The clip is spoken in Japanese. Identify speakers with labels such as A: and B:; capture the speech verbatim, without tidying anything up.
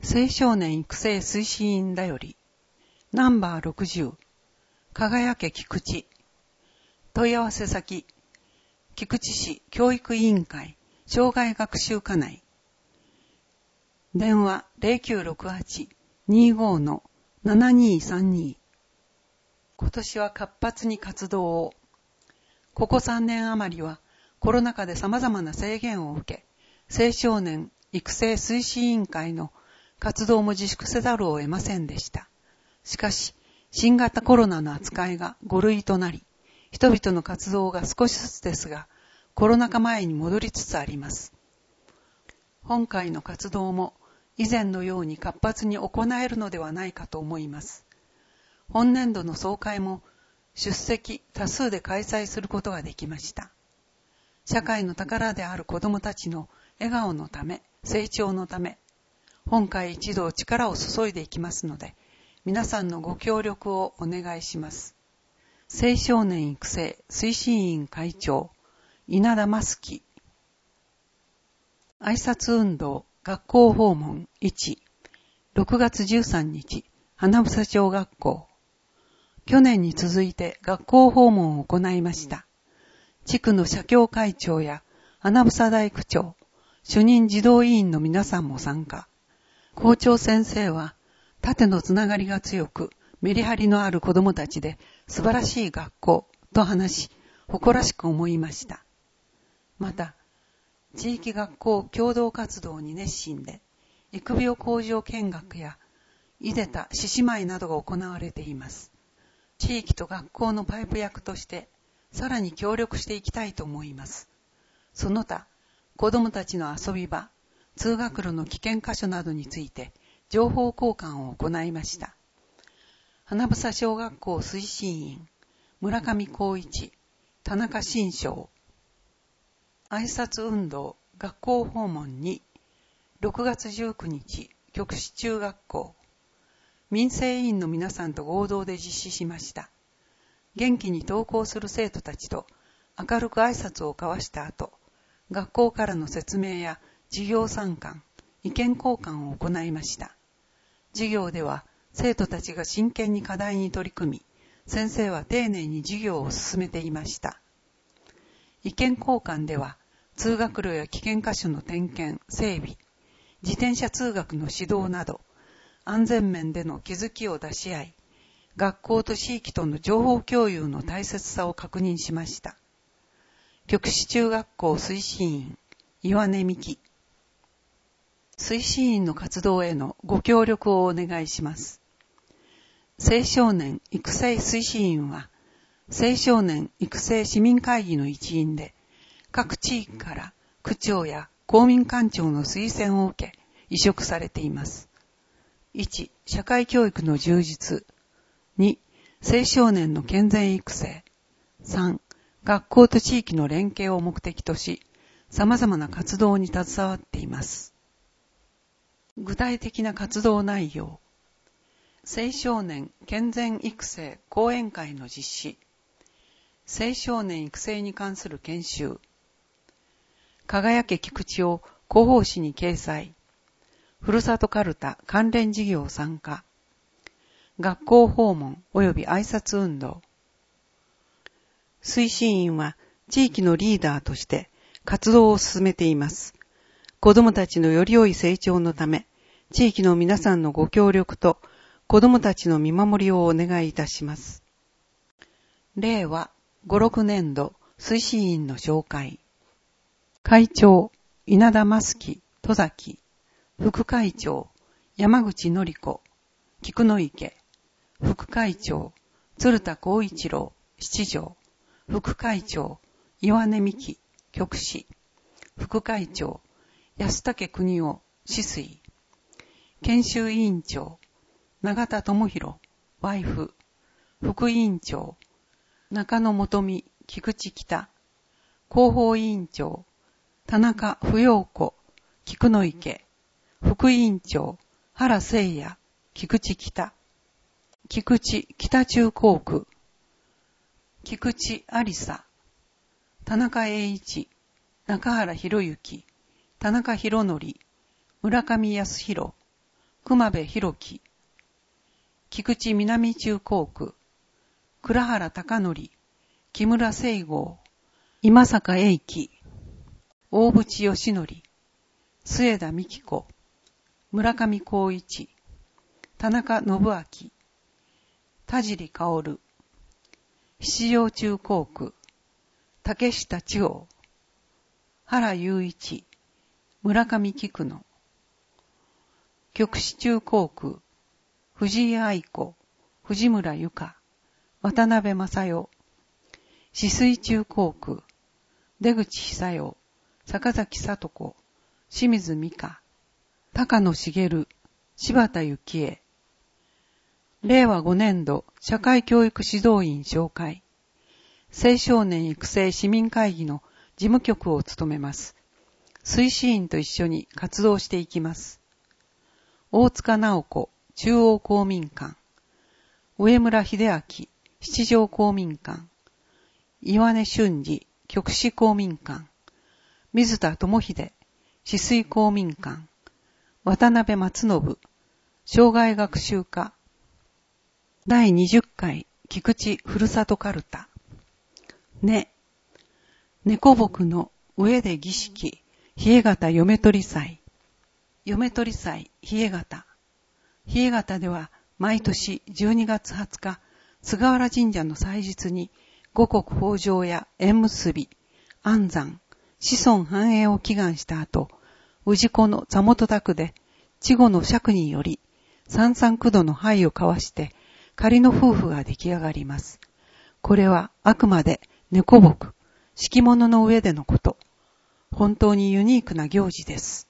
A: 青少年育成推進員だより、ナンバーろくじゅう、輝け菊池。問い合わせ先、菊池市教育委員会障害学習課内。電話 ゼロきゅうろくはち にーごー ななにーさんにー。今年は活発に活動を。ここさんねん余りはコロナ禍で様々な制限を受け、青少年育成推進委員会の活動も自粛せざるを得ませんでした。しかし、新型コロナの扱いがご類となり、人々の活動が少しずつですが、コロナ禍前に戻りつつあります。今回の活動も以前のように活発に行えるのではないかと思います。本年度の総会も出席多数で開催することができました。社会の宝である子どもたちの笑顔のため、成長のため、本会一同力を注いでいきますので、皆さんのご協力をお願いします。青少年育成推進委員会長、稲田真樹。挨拶運動学校訪問いち、ろくがつじゅうさんにち、花房小学校。去年に続いて学校訪問を行いました。地区の社協会長や花房大区長、主任児童委員の皆さんも参加。校長先生は、縦のつながりが強く、メリハリのある子どもたちで素晴らしい学校と話し、誇らしく思いました。また、地域学校共同活動に熱心で、育苗工場見学や、いでた獅子舞などが行われています。地域と学校のパイプ役として、さらに協力していきたいと思います。その他、子どもたちの遊び場、通学路の危険箇所などについて、情報交換を行いました。花房小学校推進員、村上光一、田中新章。挨拶運動学校訪問に、ろくがつじゅうくにち、極志中学校。民生委員の皆さんと合同で実施しました。元気に登校する生徒たちと明るく挨拶を交わした後、学校からの説明や授業参観、意見交換を行いました。授業では生徒たちが真剣に課題に取り組み、先生は丁寧に授業を進めていました。意見交換では、通学路や危険箇所の点検、整備、自転車通学の指導など、安全面での気づきを出し合い、学校と地域との情報共有の大切さを確認しました。極志中学校推進員、岩根美希。推進員の活動へのご協力をお願いします。青少年育成推進員は、青少年育成市民会議の一員で、各地域から区長や公民館長の推薦を受け、委嘱されています。いち、社会教育の充実。に、青少年の健全育成。さん、学校と地域の連携を目的とし、様々な活動に携わっています。具体的な活動内容。青少年健全育成講演会の実施。青少年育成に関する研修。輝け菊池を広報誌に掲載。ふるさとカルタ関連事業参加。学校訪問及び挨拶運動。推進員は地域のリーダーとして活動を進めています。子どもたちのより良い成長のため、地域の皆さんのご協力と子どもたちの見守りをお願いいたします。れいわごろくねんど推進員の紹介。会長、稲田真樹、戸崎。副会長、山口典子、菊野池。副会長、鶴田光一郎、七条。副会長、岩根美希、極志。副会長、安武邦夫、止水。研修委員長、永田智弘、ワイフ。副委員長、中野元美、菊池北。広報委員長、田中不要子、菊野池。副委員長、原誠也、菊池北。菊池北中高区。菊池ありさ。田中栄一、中原博之、田中博則、村上康弘、 熊部博樹、菊池南中高区、倉原貴則、木村聖剛、今坂英樹、大渕義則、末田美希子、村上光一、田中信明、田尻薫、七条中高区、竹下千代、原雄一、村上菊野、極紫中高区、藤井愛子、藤村由香、渡辺正代、紫水中高区、出口久代、坂崎聡子、清水美香、高野茂、柴田幸恵、れいわごねんど社会教育指導員紹介、青少年育成市民会議の事務局を務めます。推進員と一緒に活動していきます。大塚直子、中央公民館、上村秀明、七条公民館、岩根俊二、極紫公民館、水田智秀、紫水公民館、渡辺松信、障害学習課、だいにじゅっかい菊池ふるさとかるた。ね、猫木の上で儀式、日枝形嫁取り祭。嫁取り祭、日枝形。日枝形では毎年じゅうにがつはつか、菅原神社の祭日に五穀豊穣や縁結び、安産、子孫繁栄を祈願した後、氏子の座元宅で、稚児の釈により、三三九度の灰を交わして、仮の夫婦が出来上がります。これはあくまで猫木、敷物の上でのこと。本当にユニークな行事です。